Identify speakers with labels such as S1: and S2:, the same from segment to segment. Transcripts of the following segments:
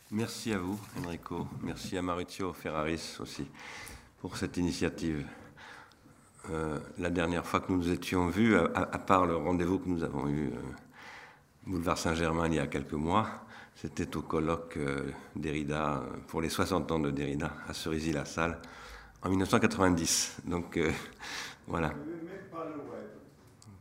S1: Merci à vous, Enrico. Merci à Maurizio Ferraris aussi pour cette initiative. La dernière fois que nous nous étions vus, à part le rendez-vous que nous avons eu boulevard Saint-Germain il y a quelques mois, c'était au colloque Derrida pour les 60 ans de Derrida à Cerisy-la-Salle en 1990. Donc voilà.
S2: Il n'y avait même pas le web.
S1: Pardon ?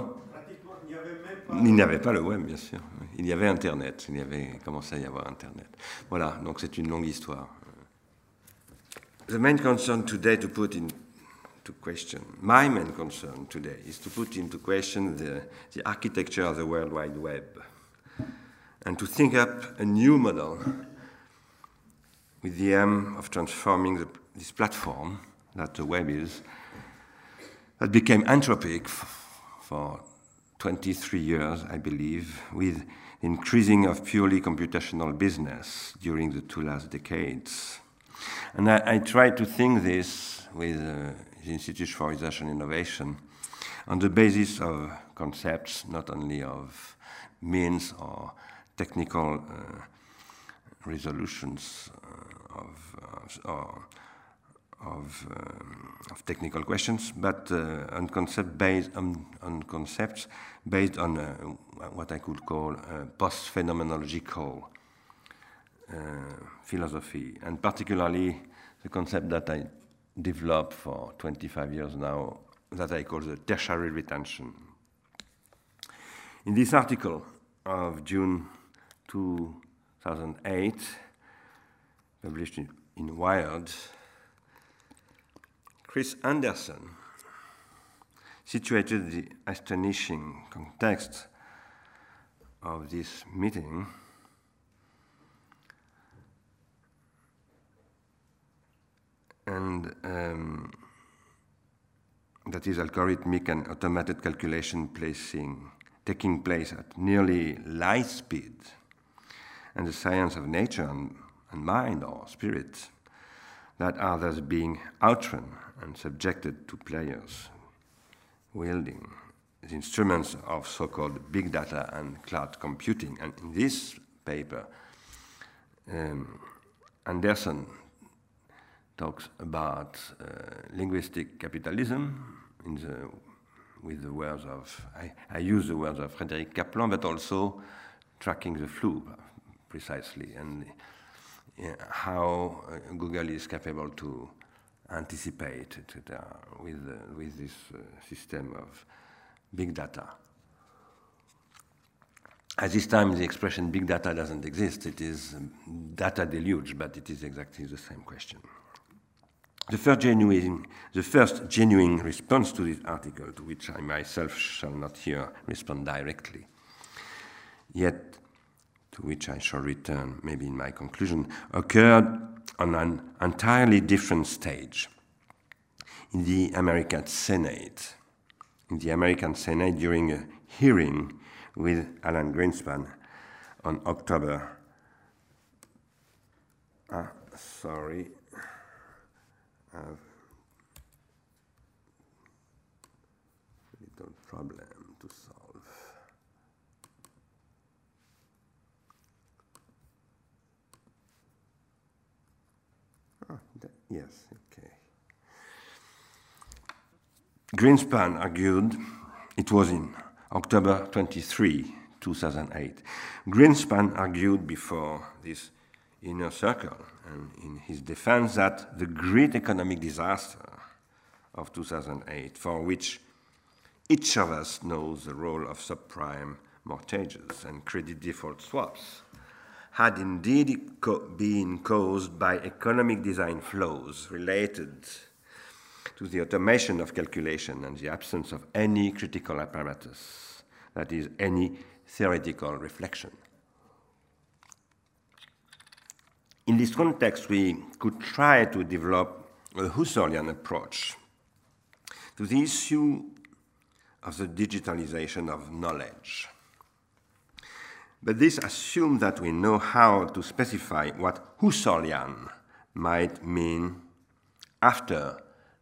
S2: Pratiquement, il n'y avait même pas.
S1: Il n'y avait pas le web, bien sûr. Il y avait Internet. Il y avait commencé à y avoir Internet. Voilà, donc c'est une longue histoire. The main concern today to put into question, my main concern today is to put into question the architecture of the World Wide Web and to think up a new model with the aim of transforming this platform that the web is, that became anthropic for 23 years, I believe, with increasing of purely computational business during the two last decades. And I try to think this with the Institute for Research and Innovation on the basis of concepts, not only of means or technical resolutions of technical questions, but on concepts based on what I could call post-phenomenological philosophy, and particularly the concept that I developed for 25 years now, that I call the tertiary retention. In this article of June 2008, published in Wired, Chris Anderson situated the astonishing context of this meeting and that is algorithmic and automated calculation taking place at nearly light speed, and the science of nature and mind or spirit that are thus being outrun and subjected to players wielding the instruments of so-called big data and cloud computing. And in this paper, Anderson talks about linguistic capitalism with the words of, I use the words of Frédéric Kaplan, but also tracking the flu precisely, and how Google is capable to anticipate with this system of big data. At this time, the expression big data doesn't exist. It is data deluge, but it is exactly the same question. The first genuine response to this article, to which I myself shall not here respond directly, yet to which I shall return maybe in my conclusion, occurred on an entirely different stage in the American Senate. In the American Senate during a hearing with Alan Greenspan on October. Sorry. I have a little problem to solve. Yes, okay. Greenspan argued, it was in October 23, 2008. Greenspan argued before this inner circle and in his defense that the great economic disaster of 2008, for which each of us knows the role of subprime mortgages and credit default swaps, had indeed been caused by economic design flaws related to the automation of calculation and the absence of any critical apparatus, that is, any theoretical reflection. In this context, we could try to develop a Husserlian approach to the issue of the digitalization of knowledge. But this assumes that we know how to specify what Husserlian might mean after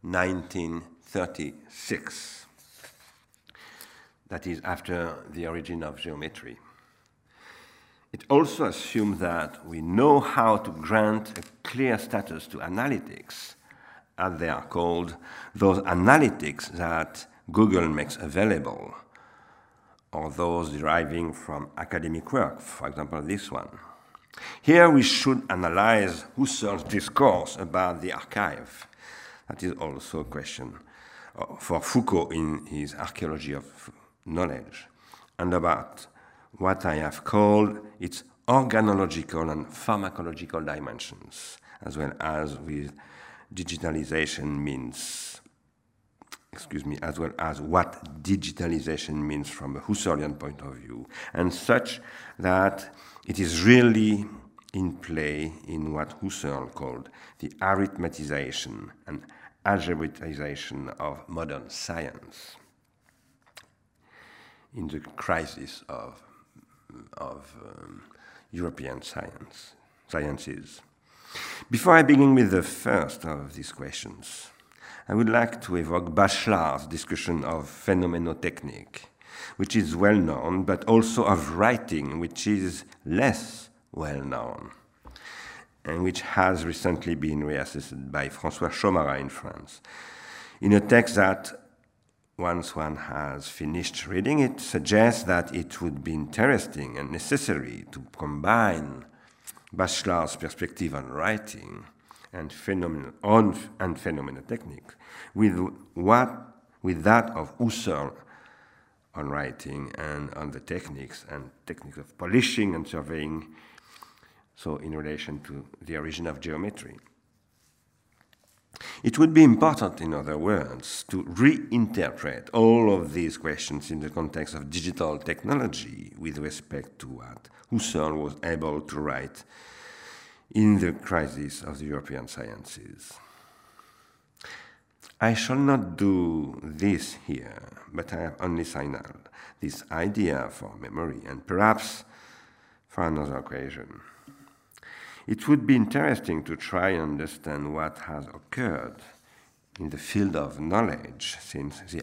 S1: 1936. That is, after the origin of geometry. It also assumes that we know how to grant a clear status to analytics, as they are called, those analytics that Google makes available, or those deriving from academic work, for example, this one. Here we should analyze Husserl's discourse about the archive. That is also a question for Foucault in his Archaeology of Knowledge, and about what I have called its organological and pharmacological dimensions, as well as with digitalization means, as well as what digitalization means from a Husserlian point of view, and such that it is really in play in what Husserl called the arithmetization and algebratization of modern science, in the crisis of European sciences. Before I begin with the first of these questions, I would like to evoke Bachelard's discussion of phenomenotechnique, which is well known, but also of writing, which is less well known, and which has recently been reassessed by François Chaumarat in France, in a text that, once one has finished reading it, suggests that it would be interesting and necessary to combine Bachelard's perspective on writing and phenomenotechnique with that of Husserl on writing and on the techniques of polishing and surveying, so in relation to the origin of geometry. It would be important, in other words, to reinterpret all of these questions in the context of digital technology with respect to what Husserl was able to write in the crisis of the European sciences. I shall not do this here, but I have only signaled this idea for memory and perhaps for another occasion. It would be interesting to try and understand what has occurred in the field of knowledge since the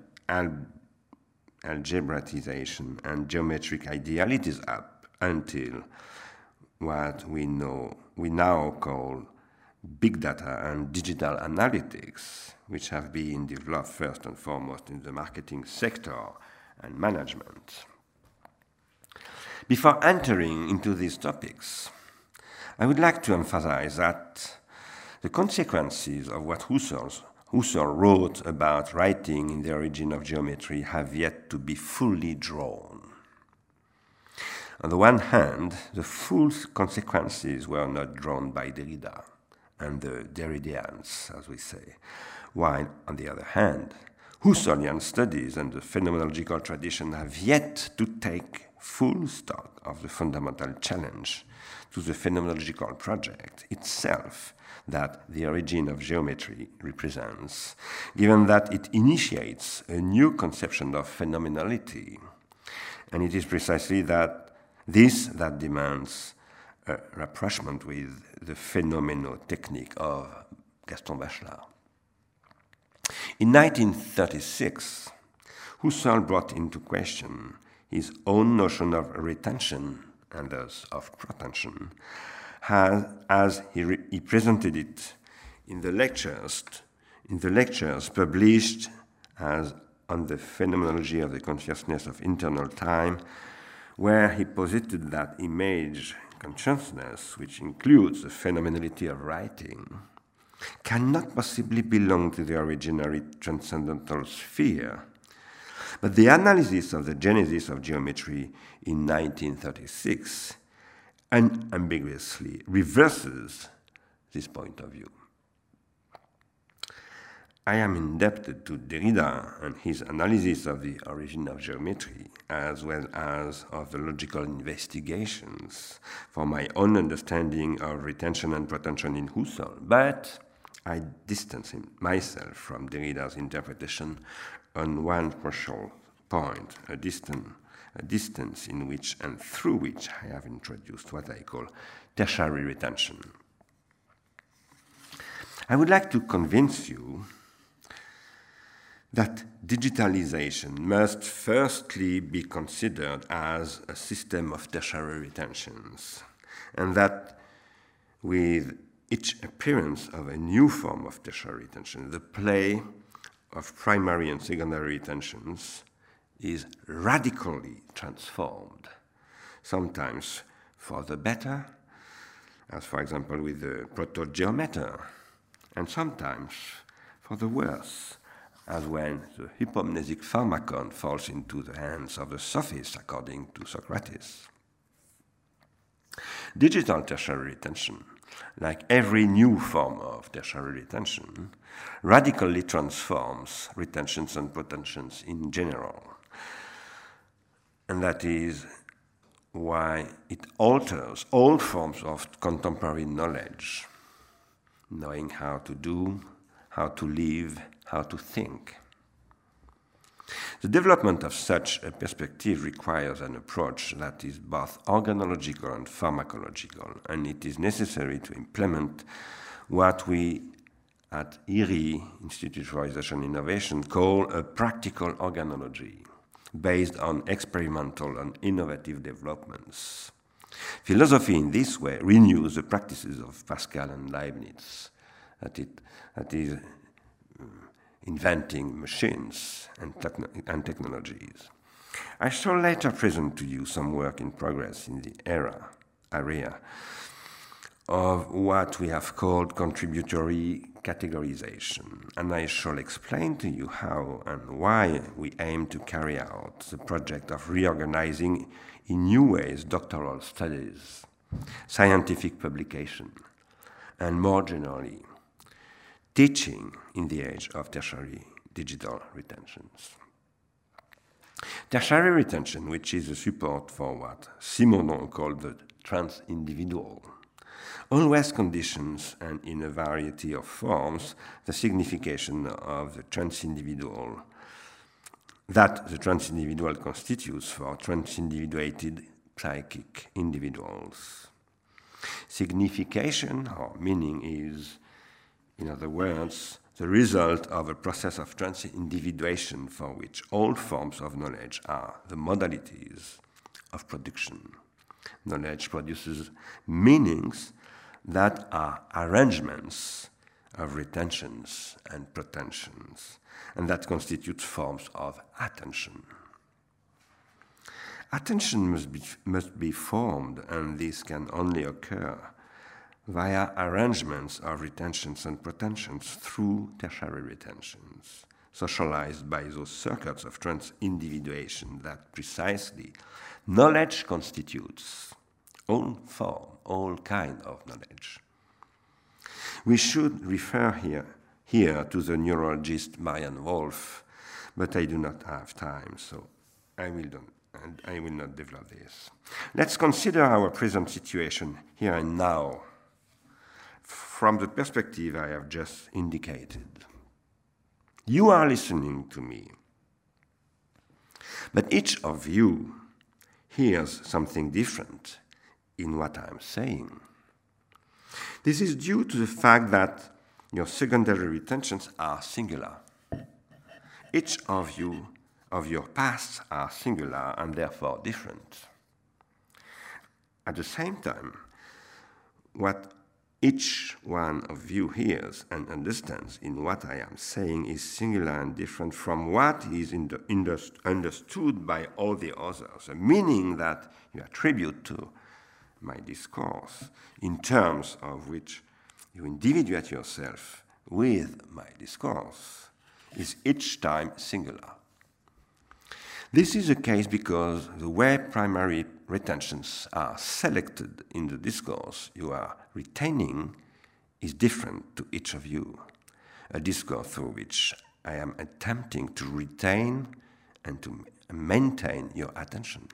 S1: algebratization and geometric idealities up until what we now call big data and digital analytics, which have been developed first and foremost in the marketing sector and management. Before entering into these topics, I would like to emphasize that the consequences of what Husserl wrote about writing in the origin of geometry have yet to be fully drawn. On the one hand, the full consequences were not drawn by Derrida and the Derrideans, as we say, while, on the other hand, Husserlian studies and the phenomenological tradition have yet to take full stock of the fundamental challenge to the phenomenological project itself that the origin of geometry represents, given that it initiates a new conception of phenomenality. And it is precisely that demands a rapprochement with the phenomenotechnique of Gaston Bachelard. In 1936, Husserl brought into question his own notion of retention and thus of protension, as he presented it in the lectures published as on the phenomenology of the consciousness of internal time, where he posited that image consciousness, which includes the phenomenality of writing, cannot possibly belong to the originary transcendental sphere. But the analysis of the genesis of geometry in 1936 unambiguously reverses this point of view. I am indebted to Derrida and his analysis of the origin of geometry, as well as of the logical investigations, for my own understanding of retention and protension in Husserl, but I distance myself from Derrida's interpretation on one crucial point, a distance in which and through which I have introduced what I call tertiary retention. I would like to convince you that digitalization must firstly be considered as a system of tertiary retentions, and that with each appearance of a new form of tertiary retention, the play of primary and secondary retentions is radically transformed, sometimes for the better, as for example with the protogeometer, and sometimes for the worse, as when the hypomnesic pharmacon falls into the hands of the sophist, according to Socrates. Digital tertiary retention, like every new form of tertiary retention, radically transforms retentions and pretensions in general. And that is why it alters all forms of contemporary knowledge, knowing how to do, how to live, how to think. The development of such a perspective requires an approach that is both organological and pharmacological, and it is necessary to implement what we at IRI, Institute for Research and Innovation, call a practical organology, based on experimental and innovative developments. Philosophy in this way renews the practices of Pascal and Leibniz, that is inventing machines and technologies. I shall later present to you some work in progress in the area of what we have called contributory categorization, and I shall explain to you how and why we aim to carry out the project of reorganizing in new ways doctoral studies, scientific publication, and more generally, teaching in the age of tertiary digital retentions. Tertiary retention, which is a support for what Simondon called the trans-individual, always conditions, and in a variety of forms, the signification of the trans-individual that the trans-individual constitutes for trans-individuated psychic individuals. Signification or meaning is, in other words, the result of a process of trans-individuation for which all forms of knowledge are the modalities of production. Knowledge produces meanings that are arrangements of retentions and pretensions, and that constitute forms of attention. Attention must be formed, and this can only occur via arrangements of retentions and pretensions through tertiary retentions, socialized by those circuits of trans-individuation that precisely knowledge constitutes, all form, all kind of knowledge. We should refer here to the neurologist Marianne Wolf, but I do not have time, so I will not develop this. Let's consider our present situation here and now from the perspective I have just indicated. You are listening to me, but each of you hears something different in what I'm saying. This is due to the fact that your secondary retentions are singular. Each of your pasts are singular and therefore different. At the same time, what each one of you hears and understands in what I am saying is singular and different from what is understood by all the others, a meaning that you attribute to my discourse, in terms of which you individuate yourself with my discourse, is each time singular. This is the case because the way primary retentions are selected in the discourse you are retaining is different to each of you, a discourse through which I am attempting to retain and to maintain your attention.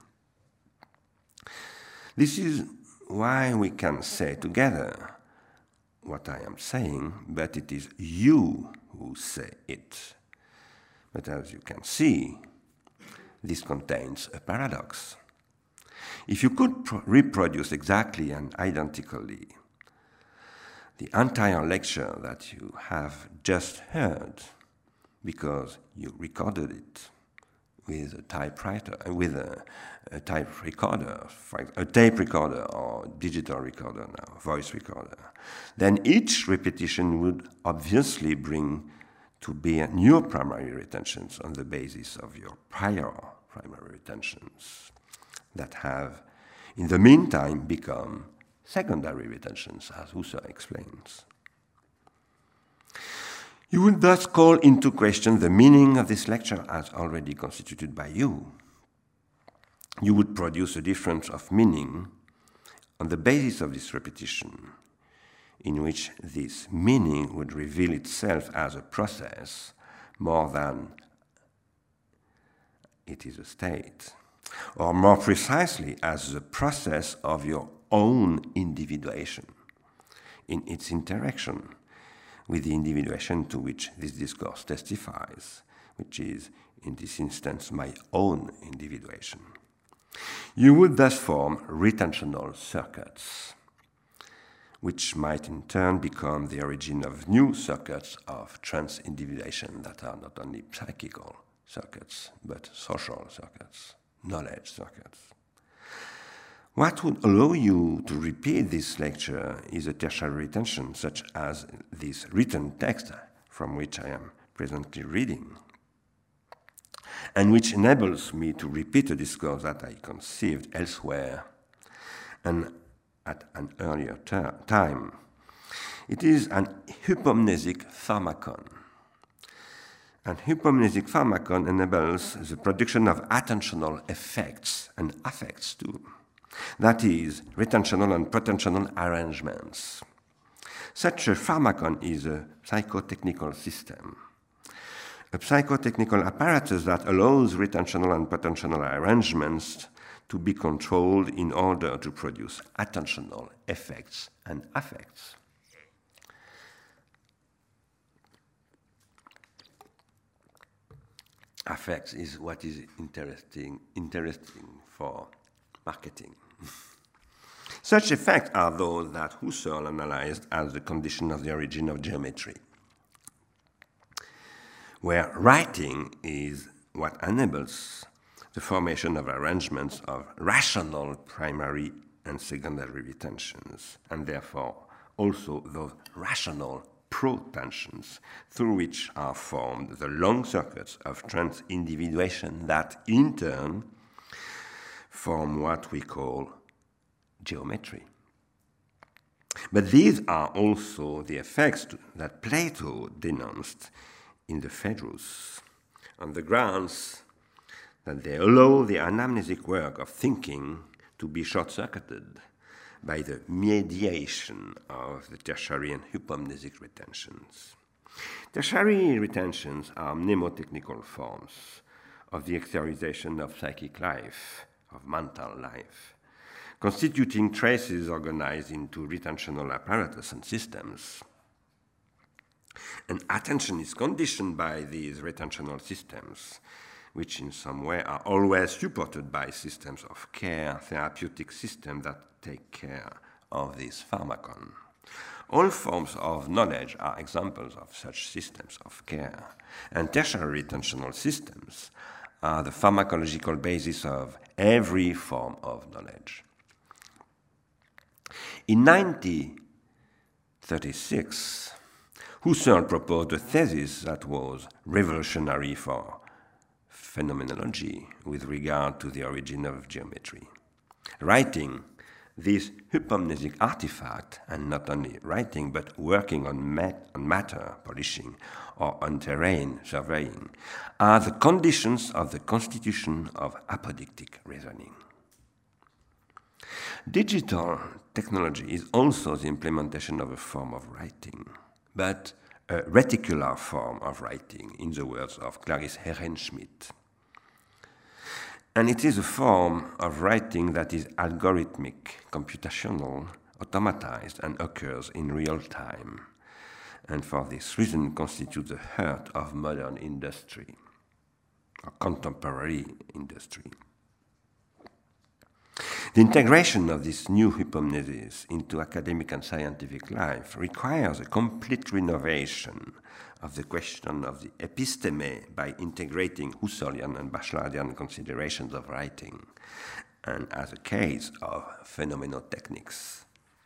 S1: This is why we can say together what I am saying, but it is you who say it. But as you can see, this contains a paradox. If you could reproduce exactly and identically the entire lecture that you have just heard, because you recorded it with a typewriter, with a type recorder, a tape recorder or digital recorder now, voice recorder, then each repetition would obviously bring to bear new primary retentions on the basis of your prior primary retentions that have, in the meantime, become secondary retentions, as Husserl explains. You would thus call into question the meaning of this lecture as already constituted by you. You would produce a difference of meaning on the basis of this repetition, in which this meaning would reveal itself as a process more than it is a state, or more precisely as the process of your own individuation in its interaction with the individuation to which this discourse testifies, which is, in this instance, my own individuation. You would thus form retentional circuits, which might in turn become the origin of new circuits of trans-individuation that are not only psychical circuits, but social circuits, knowledge circuits. What would allow you to repeat this lecture is a tertiary retention, such as this written text from which I am presently reading, and which enables me to repeat a discourse that I conceived elsewhere and at an earlier time. It is an hypomnesic pharmacon. An hypomnesic pharmacon enables the production of attentional effects and affects too. That is, retentional and potential arrangements. Such a pharmacon is a psychotechnical system, a psychotechnical apparatus that allows retentional and potential arrangements to be controlled in order to produce attentional effects and affects. Affects is what is interesting for marketing. Such effects are those that Husserl analyzed as the condition of the origin of geometry, where writing is what enables the formation of arrangements of rational primary and secondary retentions, and therefore also those rational protensions through which are formed the long circuits of trans-individuation that in turn form what we call geometry. But these are also the effects that Plato denounced in the Phaedrus, on the grounds that they allow the anamnesic work of thinking to be short-circuited by the mediation of the tertiary and hypomnesic retentions. Tertiary retentions are mnemotechnical forms of the exteriorization of psychic life, of mental life, constituting traces organized into retentional apparatus and systems. And attention is conditioned by these retentional systems, which in some way are always supported by systems of care, therapeutic systems that take care of this pharmacon. All forms of knowledge are examples of such systems of care, and tertiary retentional systems are the pharmacological basis of every form of knowledge. In 1936, Husserl proposed a thesis that was revolutionary for phenomenology with regard to the origin of geometry. Writing, this hypomnesic artifact, and not only writing, but working on matter, polishing, or on terrain, surveying, are the conditions of the constitution of apodictic reasoning. Digital technology is also the implementation of a form of writing, but a reticular form of writing, in the words of Clarice Herrenschmidt. And it is a form of writing that is algorithmic, computational, automatized, and occurs in real time, and for this reason constitutes the heart of modern industry, or contemporary industry. The integration of this new hypothesis into academic and scientific life requires a complete renovation of the question of the episteme by integrating Husserlian and Bacheladian considerations of writing, and as a case of phenomenotechnics.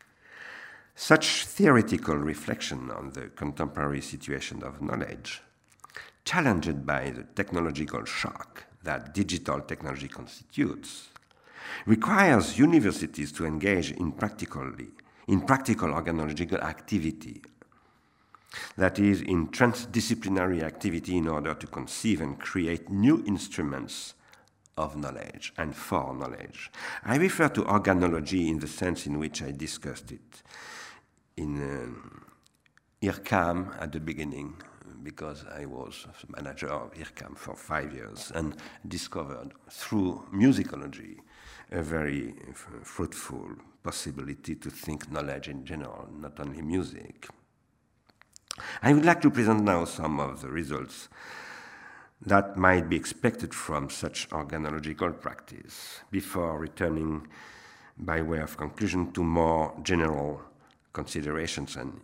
S1: Such theoretical reflection on the contemporary situation of knowledge, challenged by the technological shock that digital technology constitutes, requires universities to engage in practical organological activity, that is, in transdisciplinary activity in order to conceive and create new instruments of knowledge and for knowledge. I refer to organology in the sense in which I discussed it in IRCAM at the beginning, because I was manager of IRCAM for 5 years and discovered through musicology a very fruitful possibility to think knowledge in general, not only music. I would like to present now some of the results that might be expected from such organological practice before returning by way of conclusion to more general considerations and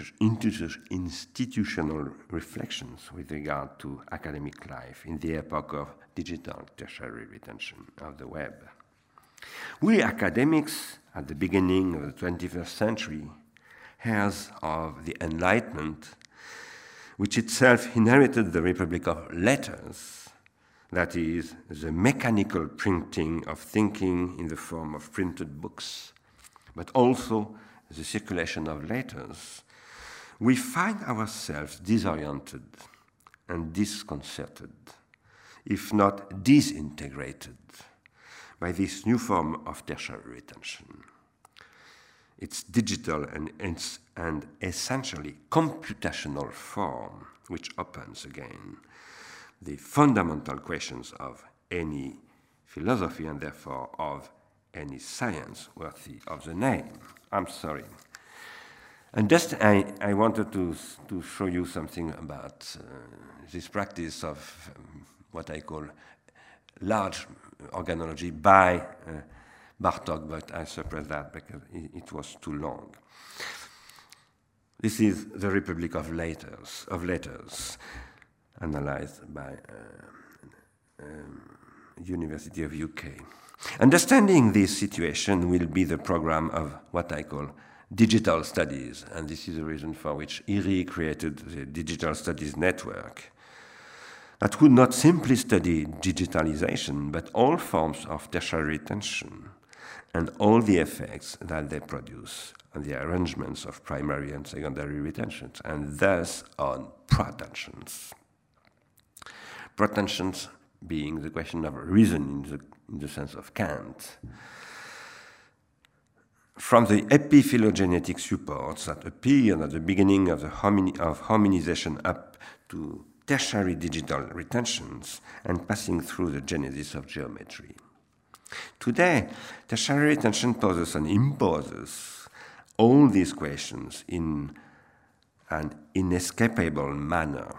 S1: institutional reflections with regard to academic life in the epoch of digital tertiary retention of the web. We academics, at the beginning of the 21st century, heirs of the Enlightenment, which itself inherited the Republic of Letters, that is, the mechanical printing of thinking in the form of printed books, but also the circulation of letters, we find ourselves disoriented and disconcerted, if not disintegrated, by this new form of tertiary retention. Its digital and essentially computational form, which opens again the fundamental questions of any philosophy and therefore of any science worthy of the name. I'm sorry. And just I wanted to show you something about this practice of what I call large organology by Bartók, but I suppressed that because it was too long. This is the Republic of Letters, analyzed by University of UK. Understanding this situation will be the program of what I call digital studies, and this is the reason for which IRI created the Digital Studies Network, that would not simply study digitalization, but all forms of tertiary retention and all the effects that they produce on the arrangements of primary and secondary retentions, and thus on protensions. Protensions being the question of reason in the sense of Kant. From the epiphylogenetic supports that appeared at the beginning of hominization up to tertiary digital retentions and passing through the genesis of geometry. Today, tertiary retention poses and imposes all these questions in an inescapable manner.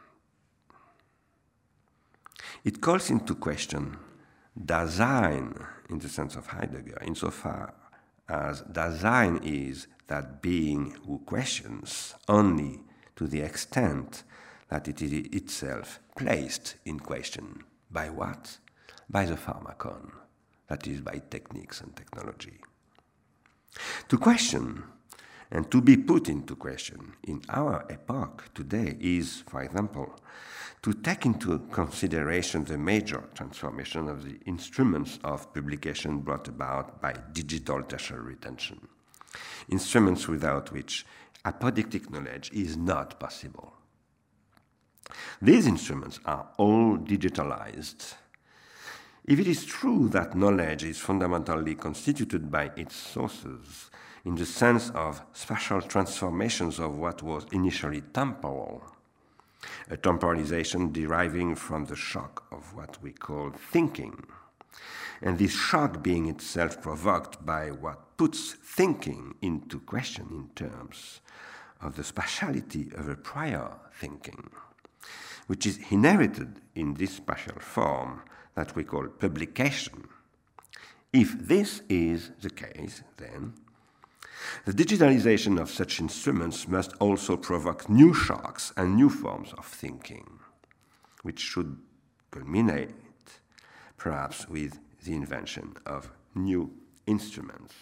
S1: It calls into question Dasein in the sense of Heidegger, insofar as Dasein is that being who questions only to the extent that it is itself placed in question. By what? By the pharmacon, that is, by techniques and technology. To question and to be put into question in our epoch today is, for example, to take into consideration the major transformation of the instruments of publication brought about by digital tertiary retention, instruments without which apodictic knowledge is not possible. These instruments are all digitalized. If it is true that knowledge is fundamentally constituted by its sources, in the sense of spatial transformations of what was initially temporal, a temporalization deriving from the shock of what we call thinking, and this shock being itself provoked by what puts thinking into question in terms of the spatiality of a prior thinking, which is inherited in this spatial form that we call publication, If this is the case, then the digitalization of such instruments must also provoke new shocks and new forms of thinking, which should culminate perhaps with the invention of new instruments.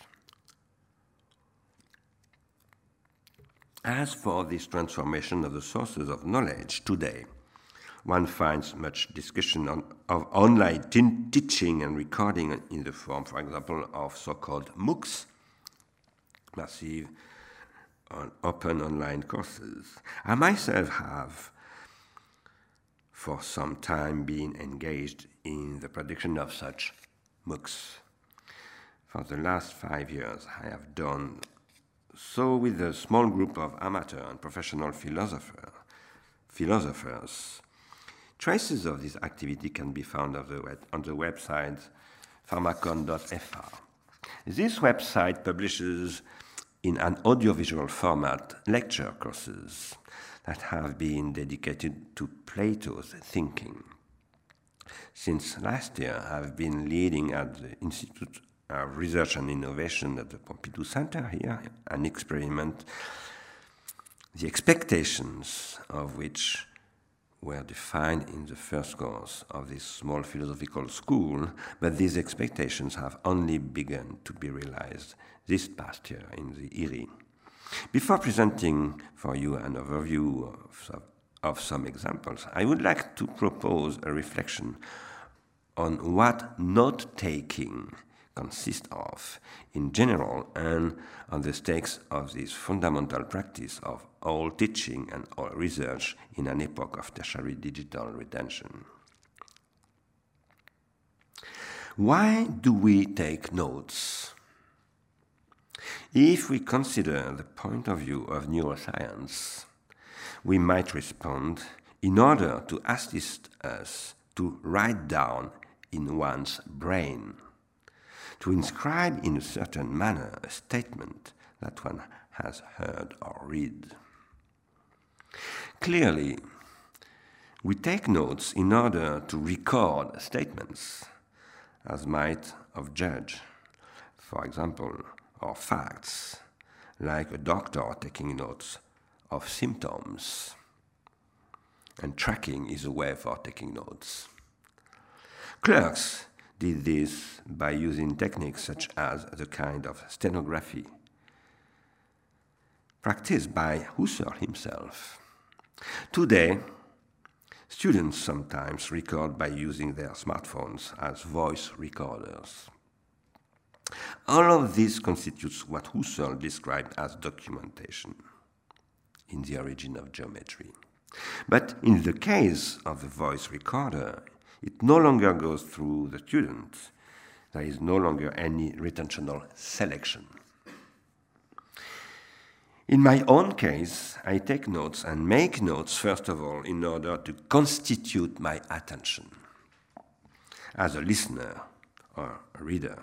S1: As for this transformation of the sources of knowledge today, one finds much discussion of online teaching and recording in the form, for example, of so-called MOOCs, massive open online courses. I myself have for some time been engaged in the production of such MOOCs. For the last 5 years, I have done so with a small group of amateur and professional philosophers. Traces of this activity can be found on the website pharmacon.fr. This website publishes in an audiovisual format lecture courses that have been dedicated to Plato's thinking. Since last year, I've been leading at the Institute of Research and Innovation at the Pompidou Center here an experiment, the expectations of which were defined in the first course of this small philosophical school, but these expectations have only begun to be realized this past year in the IRI. Before presenting for you an overview of some examples, I would like to propose a reflection on what note-taking consists of in general and on the stakes of this fundamental practice of all teaching and all research in an epoch of tertiary digital retention. Why do we take notes? If we consider the point of view of neuroscience, we might respond in order to assist us to write down in one's brain, to inscribe in a certain manner a statement that one has heard or read. Clearly, we take notes in order to record statements as might of judge, for example, or facts, like a doctor taking notes of symptoms. And tracking is a way for taking notes. Clerks did this by using techniques such as the kind of stenography practiced by Husserl himself. Today, students sometimes record by using their smartphones as voice recorders. All of this constitutes what Husserl described as documentation in The Origin of Geometry. But in the case of the voice recorder, it no longer goes through the student. There is no longer any retentional selection. In my own case, I take notes and make notes, first of all, in order to constitute my attention as a listener or a reader.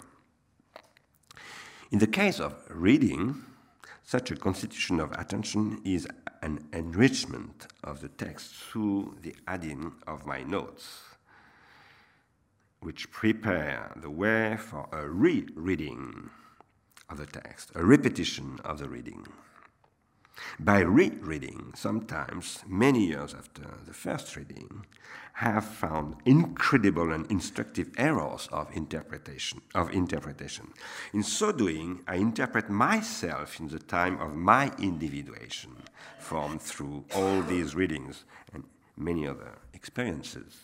S1: In the case of reading, such a constitution of attention is an enrichment of the text through the adding of my notes, which prepare the way for a rereading of the text, a repetition of the reading. By rereading, sometimes many years after the first reading, I have found incredible and instructive errors of interpretation. In so doing, I interpret myself in the time of my individuation, formed through all these readings and many other experiences.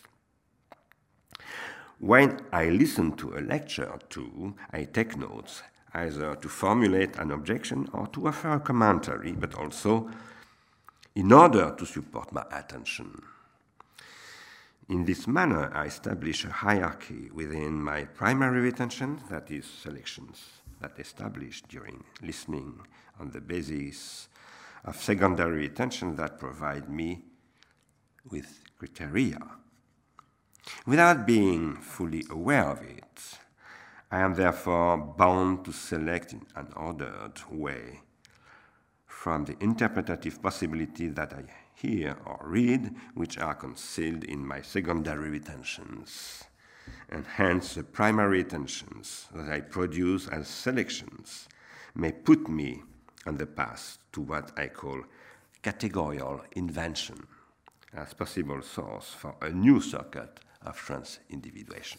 S1: When I listen to a lecture too, I take notes, either to formulate an objection or to offer a commentary, but also in order to support my attention. In this manner, I establish a hierarchy within my primary retention, that is, selections that established during listening on the basis of secondary retention that provide me with criteria. Without being fully aware of it, I am therefore bound to select in an ordered way from the interpretative possibilities that I hear or read, which are concealed in my secondary retentions. and hence the primary attentions that I produce as selections may put me on the path to what I call categorical invention as possible source for a new circuit of trans-individuation.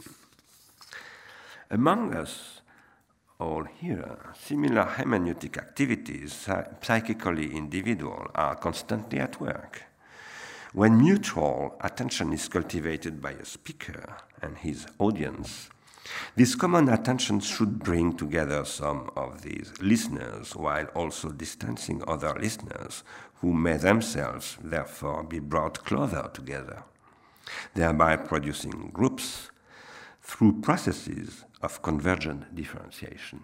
S1: Among us all here, similar hermeneutic activities, psychically individual, are constantly at work. When mutual attention is cultivated by a speaker and his audience, this common attention should bring together some of these listeners while also distancing other listeners who may themselves therefore be brought closer together, thereby producing groups through processes of convergent differentiation.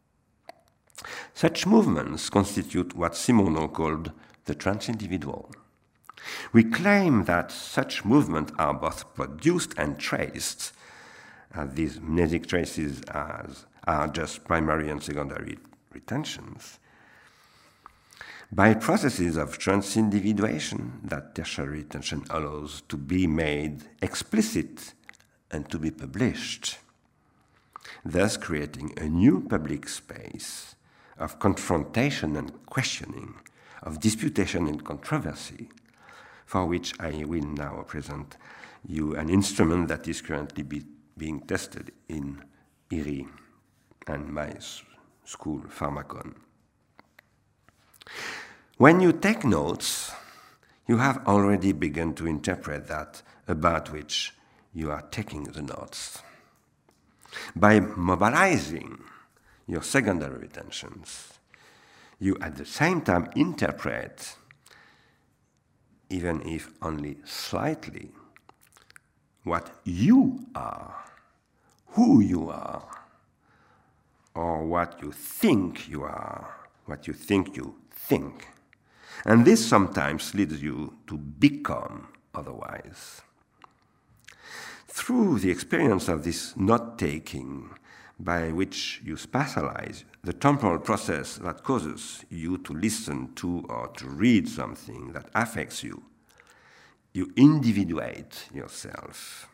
S1: Such movements constitute what Simoneau called the trans-individual. We claim that such movements are both produced and traced, as these mnesic traces are just primary and secondary retentions, by processes of trans-individuation that tertiary retention allows to be made explicit and to be published, thus creating a new public space of confrontation and questioning, of disputation and controversy, for which I will now present you an instrument that is currently being tested in IRI and my school, Pharmacon. When you take notes, you have already begun to interpret that about which you are taking the notes. By mobilizing your secondary retentions, you at the same time interpret, even if only slightly, what you are, who you are, or what you think you are, what you think you think. And this sometimes leads you to become otherwise. Through the experience of this note-taking, by which you spatialize the temporal process that causes you to listen to or to read something that affects you, you individuate yourself.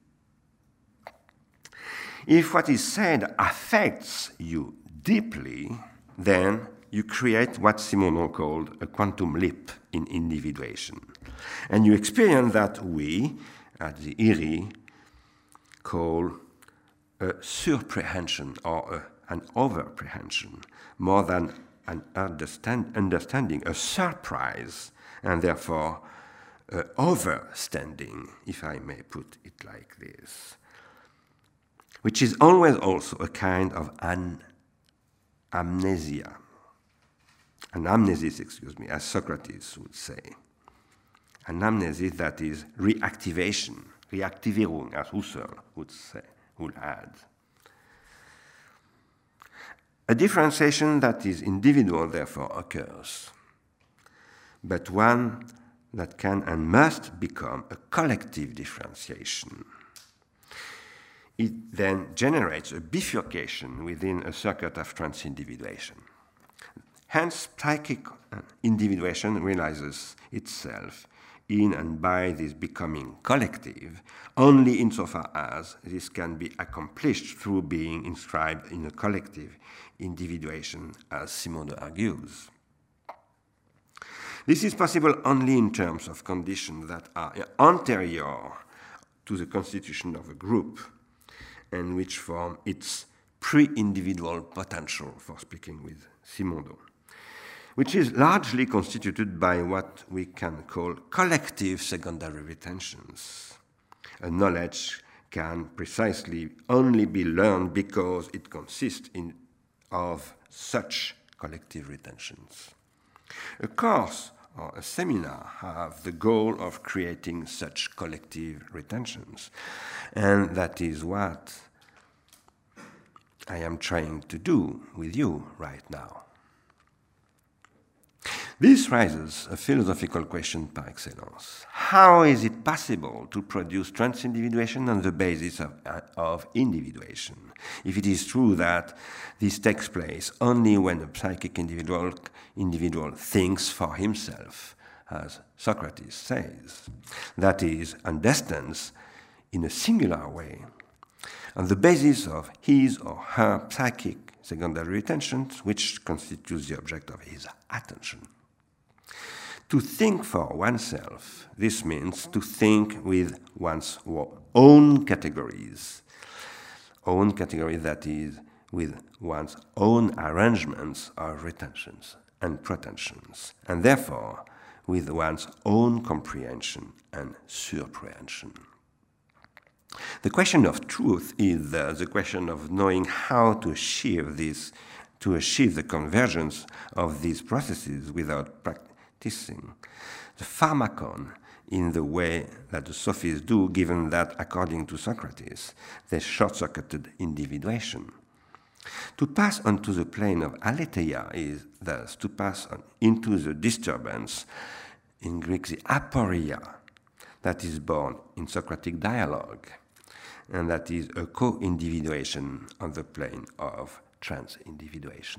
S1: If what is said affects you deeply, then you create what Simoneau called a quantum leap in individuation. And you experience that we, at the IRI, call a surprehension or an overprehension, more than an understanding, a surprise, and therefore overstanding, if I may put it like this, which is always also a kind of amnesis, as Socrates would say. An amnesis that is reactivation, Reaktivierung, as Husserl would add. A differentiation that is individual, therefore, occurs, but one that can and must become a collective differentiation. It then generates a bifurcation within a circuit of trans-individuation. Hence, psychic individuation realizes itself in and by this becoming collective, only insofar as this can be accomplished through being inscribed in a collective individuation, as Simoneau argues. This is possible only in terms of conditions that are anterior to the constitution of a group, and which form its pre-individual potential, for speaking with Simoneau, which is largely constituted by what we can call collective secondary retentions. A knowledge can precisely only be learned because it consists of such collective retentions. A course or a seminar have the goal of creating such collective retentions, and that is what I am trying to do with you right now. This raises a philosophical question par excellence. How is it possible to produce trans-individuation on the basis of individuation, if it is true that this takes place only when a psychic individual thinks for himself, as Socrates says, that is, understands in a singular way on the basis of his or her psychic secondary retention, which constitutes the object of his attention. To think for oneself, this means to think with one's own categories that is, with one's own arrangements of retentions and pretensions, and therefore with one's own comprehension and surprehension. The question of truth is the question of knowing how to achieve the convergence of these processes without practicing the pharmakon in the way that the sophists do, given that, according to Socrates, they short-circuited individuation. To pass onto the plane of aletheia is thus to pass into the disturbance, in Greek the aporia, that is born in Socratic dialogue, and that is a co-individuation on the plane of trans-individuation.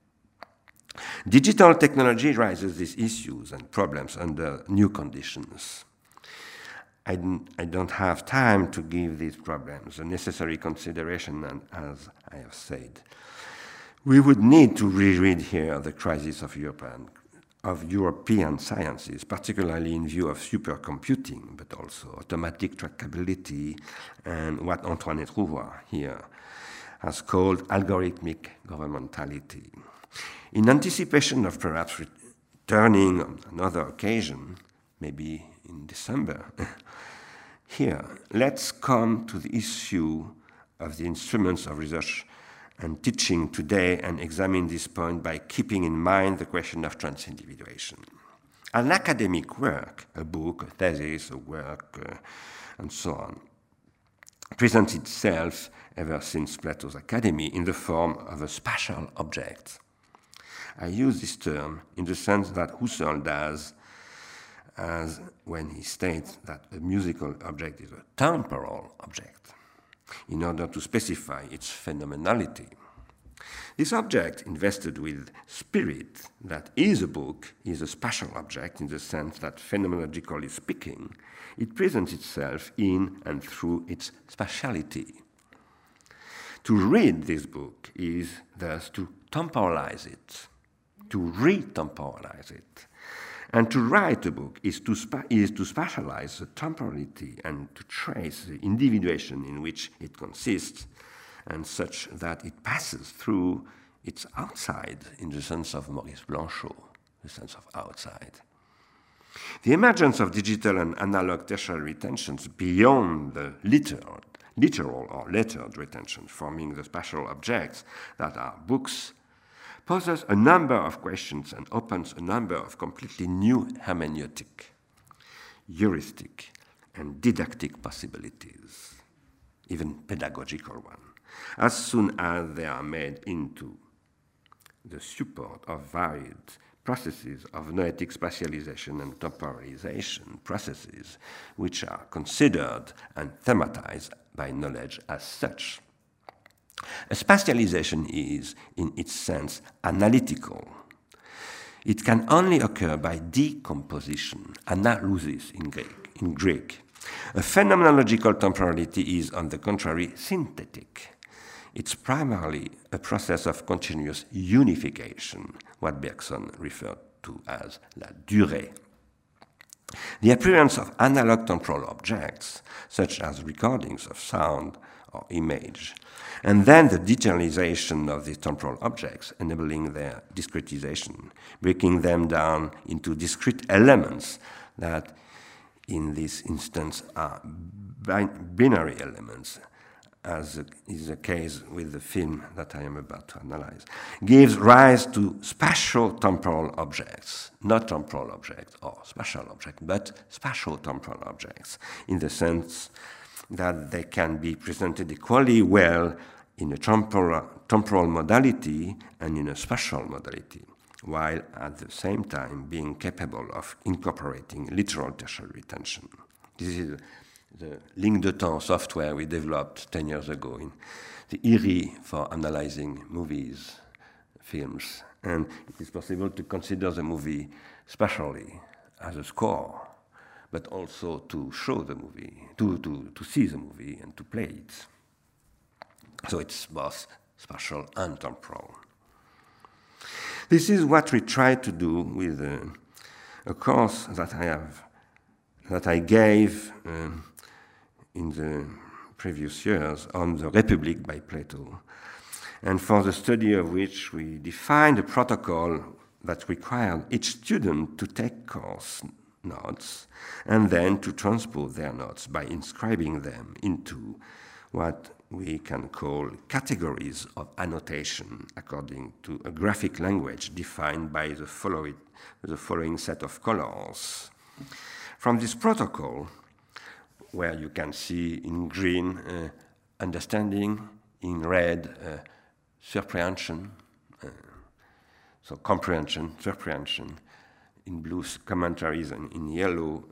S1: Digital technology raises these issues and problems under new conditions. I don't have time to give these problems the necessary consideration, and as I have said, we would need to reread here the crisis of European sciences, particularly in view of supercomputing, but also automatic trackability and what Antoine Trouvois here has called algorithmic governmentality. In anticipation of perhaps returning on another occasion, maybe in December, here, let's come to the issue of the instruments of research and teaching today and examine this point by keeping in mind the question of transindividuation. An academic work, a book, a thesis, a work, and so on, presents itself ever since Plato's Academy in the form of a spatial object. I use this term in the sense that Husserl does as when he states that a musical object is a temporal object, in order to specify its phenomenality. This object, invested with spirit, that is a book, is a spatial object in the sense that, phenomenologically speaking, it presents itself in and through its spatiality. To read this book is thus to temporalize it, to re-temporalize it. And to write a book is to spatialize the temporality and to trace the individuation in which it consists, and such that it passes through its outside, in the sense of Maurice Blanchot, the sense of outside. The emergence of digital and analog tertiary retentions beyond the literal or lettered retention, forming the spatial objects that are books, poses a number of questions and opens a number of completely new hermeneutic, heuristic, and didactic possibilities, even pedagogical ones, as soon as they are made into the support of varied processes of noetic spatialization and temporalization processes, which are considered and thematized by knowledge as such. A spatialization is, in its sense, analytical. It can only occur by decomposition, analysis in Greek. A phenomenological temporality is, on the contrary, synthetic. It's primarily a process of continuous unification, what Bergson referred to as la durée. The appearance of analog temporal objects, such as recordings of sound or image, and then the digitalization of these temporal objects, enabling their discretization, breaking them down into discrete elements that, in this instance, are binary elements, as is the case with the film that I am about to analyze, gives rise to spatial temporal objects, not temporal objects or spatial objects, but spatial temporal objects, in the sense that they can be presented equally well in a temporal modality and in a spatial modality, while at the same time being capable of incorporating literal tertiary retention. This is the ligne de temps software we developed 10 years ago in the IRI for analyzing movies, films, and it is possible to consider the movie spatially as a score, but also to show the movie, to see the movie and to play it. So it's both spatial and temporal. This is what we try to do with a course that I gave in the previous years on the Republic by Plato, and for the study of which we defined a protocol that required each student to take course notes and then to transpose their notes by inscribing them into what we can call categories of annotation according to a graphic language defined by the following set of colors. From this protocol, where you can see in green understanding, in red surprehension, so comprehension, surprehension, in blue commentaries, and in yellow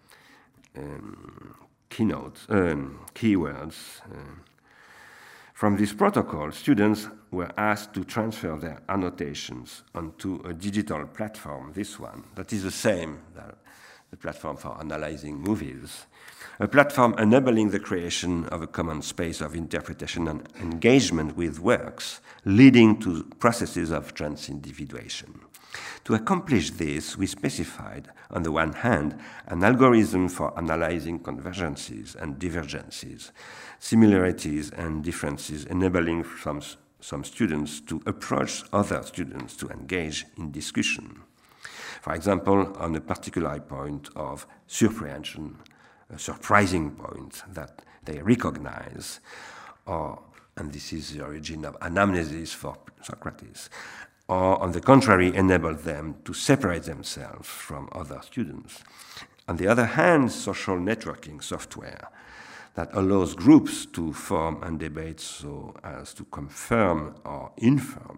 S1: keywords. From this protocol, students were asked to transfer their annotations onto a digital platform, this one, that is the same, the platform for analyzing movies, a platform enabling the creation of a common space of interpretation and engagement with works, leading to processes of transindividuation. To accomplish this, we specified, on the one hand, an algorithm for analyzing convergences and divergences, similarities and differences, enabling some students to approach other students to engage in discussion. For example, on a particular point of surprehension, a surprising point that they recognize, and this is the origin of anamnesis for Socrates, or on the contrary, enable them to separate themselves from other students. On the other hand, social networking software that allows groups to form and debate so as to confirm or infirm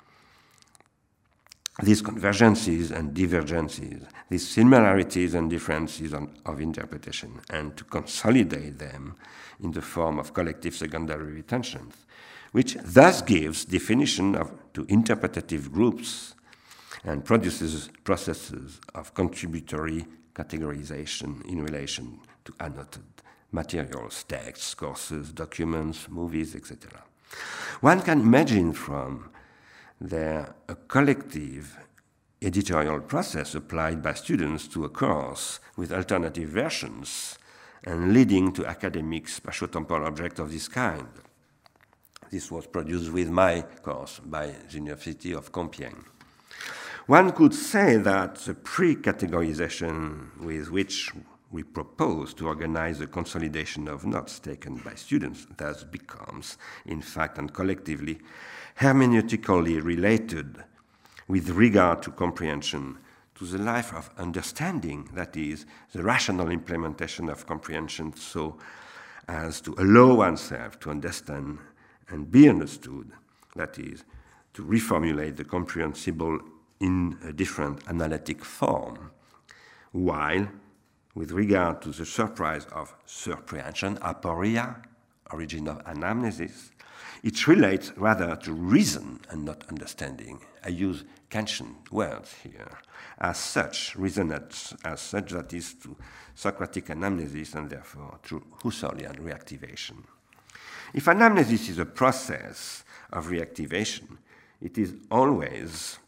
S1: these convergences and divergences, these similarities and differences of interpretation, and to consolidate them in the form of collective secondary retentions, which thus gives definition to interpretative groups and produces processes of contributory categorization in relation to annotated materials, texts, courses, documents, movies, etc. One can imagine from there a collective editorial process applied by students to a course with alternative versions and leading to academic spatiotemporal objects of this kind. This was produced with my course by the University of Compiègne. One could say that the pre-categorization with which we propose to organize a consolidation of notes taken by students thus becomes, in fact and collectively, hermeneutically related with regard to comprehension to the life of understanding, that is, the rational implementation of comprehension so as to allow oneself to understand and be understood, that is, to reformulate the comprehensible in a different analytic form, while, with regard to the surprise of surprehension, aporia, origin of anamnesis, it relates rather to reason and not understanding. I use Kantian words here. As such, reasonate as such, that is, to Socratic anamnesis and therefore to Husserlian reactivation. If anamnesis is a process of reactivation, it is always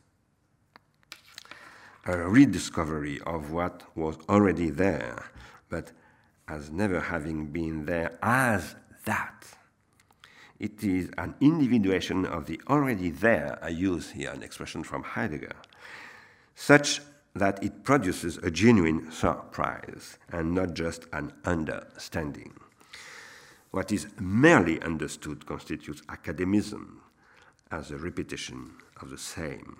S1: a rediscovery of what was already there, but as never having been there as that. It is an individuation of the already there, I use here an expression from Heidegger, such that it produces a genuine surprise and not just an understanding. What is merely understood constitutes academism as a repetition of the same.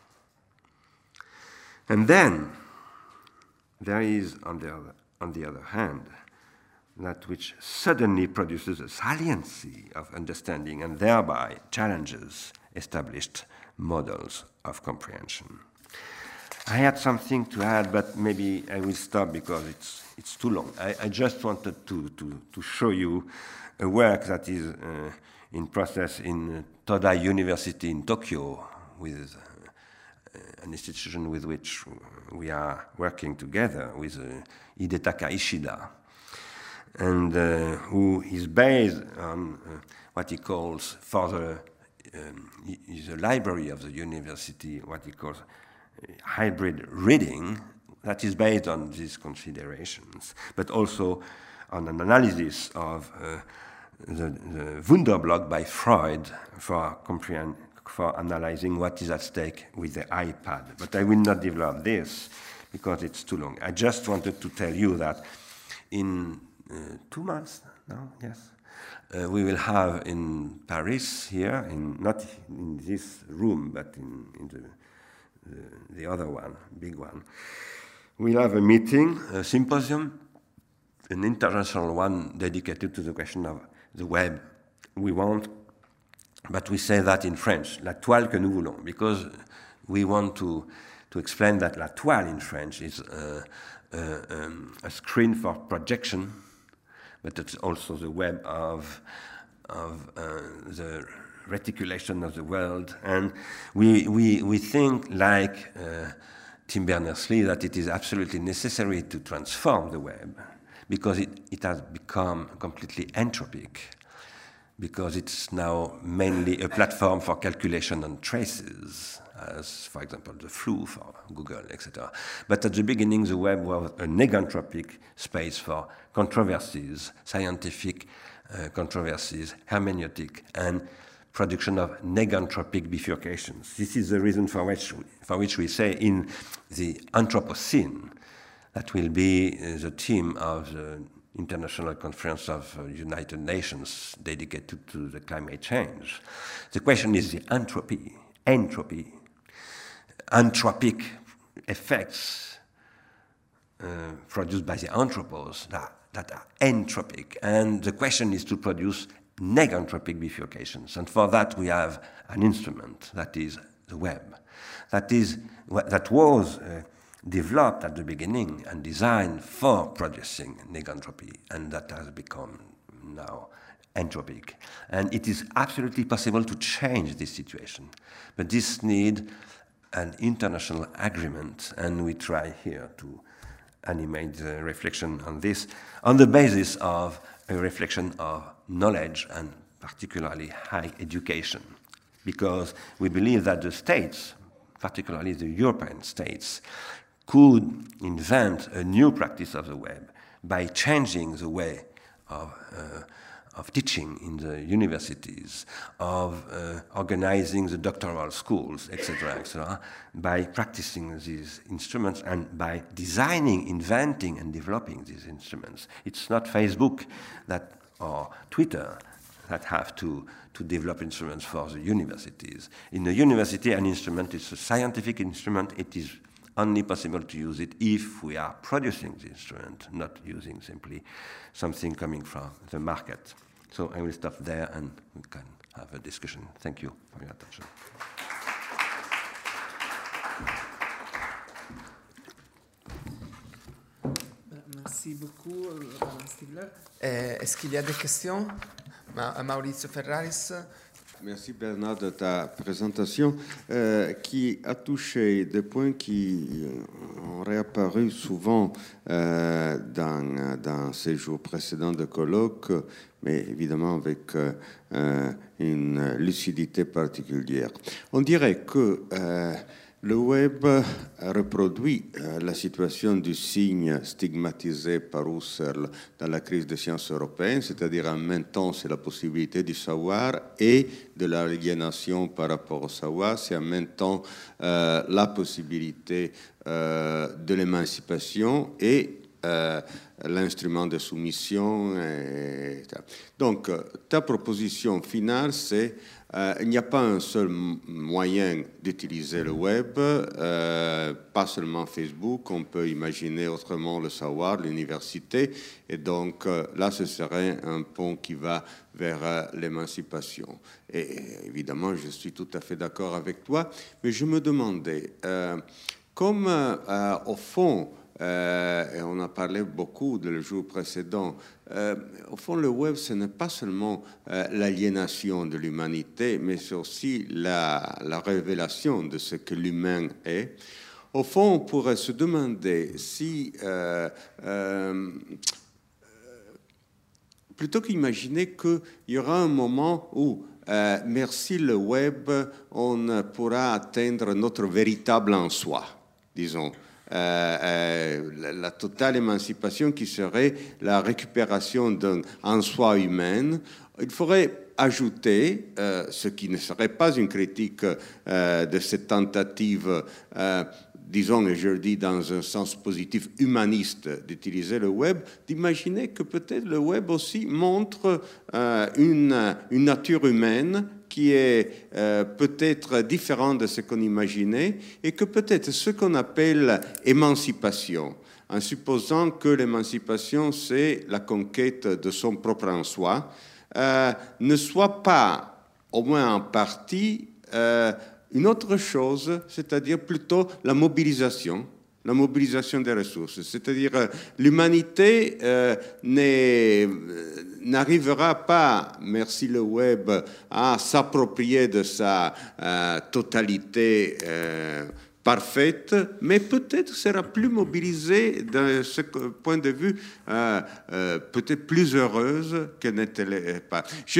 S1: And then there is, on the other hand, that which suddenly produces a saliency of understanding and thereby challenges established models of comprehension. I had something to add, but maybe I will stop because it's too long. I just wanted to show you a work that is in process in Todai University in Tokyo, with an institution with which we are working together with Hidetaka Ishida. and who is based on what he calls is a library of the university, what he calls hybrid reading, that is based on these considerations, but also on an analysis of the Wunderblock by Freud for analyzing what is at stake with the iPad. But I will not develop this because it's too long. I just wanted to tell you that in 2 months now, yes, we will have in Paris here, not in this room, but in the other one, big one, we'll have a meeting, a symposium, an international one dedicated to the question of the web. We want, but we say that in French, la toile que nous voulons, because we want to explain that la toile in French is a screen for projection, but it's also the web of the reticulation of the world. And we think, like Tim Berners-Lee, that it is absolutely necessary to transform the web because it has become completely entropic, because it's now mainly a platform for calculation and traces, as, for example, the flu for Google, etc. But at the beginning, the web was a negantropic space for controversies, scientific controversies, hermeneutic, and production of negantropic bifurcations. This is the reason for which we say in the Anthropocene, that will be the theme of the International Conference of United Nations dedicated to the climate change. The question is the entropy, anthropic effects produced by the anthropos that are entropic. And the question is to produce negantropic bifurcations. And for that we have an instrument, that is the web. That was developed at the beginning and designed for producing negantropy, and that has become now entropic. And it is absolutely possible to change this situation. But this needs an international agreement, and we try here to animate the reflection on this on the basis of a reflection of knowledge and particularly high education, because we believe that the states, particularly the European states, could invent a new practice of the web by changing the way of teaching in the universities, of organizing the doctoral schools, etc., by practicing these instruments and by designing, inventing, and developing these instruments. It's not Facebook or Twitter that have to develop instruments for the universities. In the university, an instrument is a scientific instrument. It is only possible to use it if we are producing the instrument, not using simply something coming from the market. So I will stop there and we can have a discussion. Thank you for your attention.
S3: Merci beaucoup, Alain Stigler. Est-ce qu'il y a des questions? Maurizio Ferraris.
S2: Merci Bernard de ta présentation qui a touché des points qui ont réapparu souvent dans ces jours précédents de colloque, mais évidemment avec une lucidité particulière. On dirait que le web reproduit la situation du signe stigmatisé par Husserl dans la crise des sciences européennes, c'est-à-dire en même temps c'est la possibilité du savoir et de l'aliénation par rapport au savoir, c'est en même temps la possibilité de l'émancipation et l'instrument de soumission. Donc ta proposition finale, c'est il n'y a pas un seul moyen d'utiliser le web, pas seulement Facebook, on peut imaginer autrement le savoir, l'université, et donc là ce serait un pont qui va vers l'émancipation. Et évidemment, je suis tout à fait d'accord avec toi, mais je me demandais, comme au fond, et on a parlé beaucoup le jour précédent, au fond le web ce n'est pas seulement l'aliénation de l'humanité, mais c'est aussi la révélation de ce que l'humain est. Au fond on pourrait se demander si plutôt qu'imaginer qu'il y aura un moment où, merci le web, on pourra atteindre notre véritable en soi, disons. La totale émancipation qui serait la récupération d'un en soi humain. Il faudrait ajouter, ce qui ne serait pas une critique de cette tentative, disons, et je le dis dans un sens positif, humaniste d'utiliser le web, d'imaginer que peut-être le web aussi montre une nature humaine qui est peut-être différente de ce qu'on imaginait et que peut-être ce qu'on appelle émancipation, en supposant que l'émancipation, c'est la conquête de son propre en soi, ne soit pas, au moins en partie, une autre chose, c'est-à-dire plutôt la mobilisation des ressources. C'est-à-dire l'humanité n'arrivera pas, merci le web, à s'approprier de sa totalité parfaite, mais peut-être sera plus mobilisée de ce point de vue, peut-être plus heureuse qu'elle n'était pas.